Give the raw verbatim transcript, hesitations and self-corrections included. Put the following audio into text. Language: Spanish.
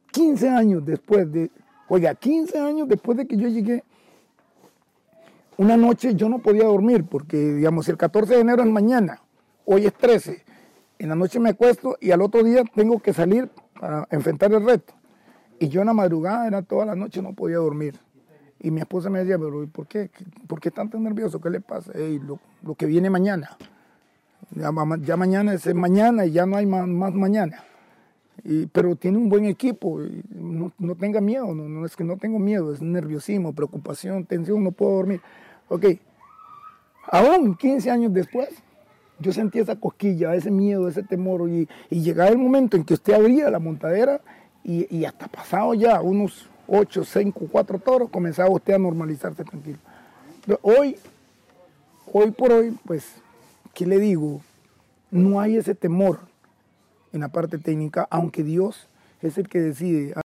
quince años después de, oiga, quince años después de que yo llegué, una noche yo no podía dormir porque, digamos, el catorce de enero es mañana, hoy es trece, en la noche me acuesto y al otro día tengo que salir para enfrentar el reto. Y yo en la madrugada, era toda la noche, no podía dormir. Y mi esposa me decía, pero ¿por qué? ¿Por qué tan nervioso? ¿Qué le pasa? Hey, lo, lo que viene mañana. Ya, ya mañana es mañana y ya no hay más, más mañana. Y, pero tiene un buen equipo, no, no tenga miedo, no, no es que no tengo miedo, es nerviosismo, preocupación, tensión, no puedo dormir. Ok, aún quince años después, yo sentí esa cosquilla, ese miedo, ese temor, y, y llegaba el momento en que usted abría la montadera y, y hasta pasado ya unos ocho, cinco, cuatro toros, comenzaba usted a normalizarse tranquilo. Pero hoy, hoy por hoy, pues, ¿qué le digo? No hay ese temor en la parte técnica, aunque Dios es el que decide.